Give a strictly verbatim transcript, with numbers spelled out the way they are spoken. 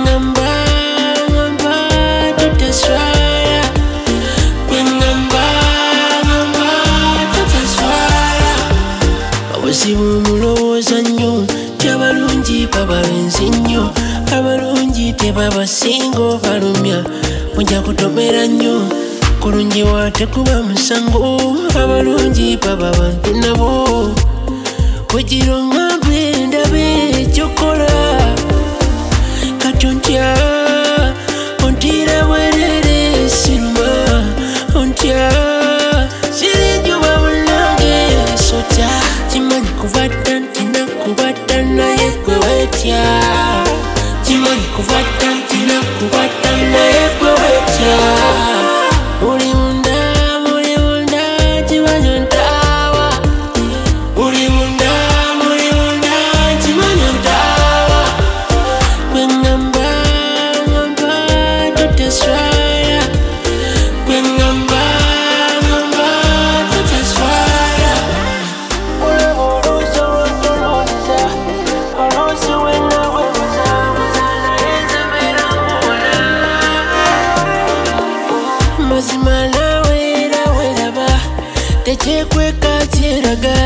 Ngamba, ngamba, tutaswaya. Ngamba, ngamba, tutaswaya. Abuzibu mulowooza nnyo, abalungi baba benzi nnyo, abalungi tebabasinga balumya, mujja kutomera nnyo, kulungiwa tekuba musango, abalungi baba bantu nabo, kugira ongambe ndabe ekyokola, kati ontya, ontira bwerere siruma, ontya, sirinjuba munange sotya, kimanyi kubadda ntina kubadda naye gwe wetya, kimanyi kubadda ntina kubadda naye gwe wetya. Muli munda, muli munda, kimanyi ontaawa, muli munda, muli munda, kimanyi ontaawa. Gwe ngamba, ngamba, tutaswaya. Gwe ngamba, ngamba, tutaswaya. Olaba oluusi olw'otolooza, oluusi wenna bwebuzabuza naye nze mbeera nkuwona. Mazima naawe era weeraba, tekyekweka kyeraga.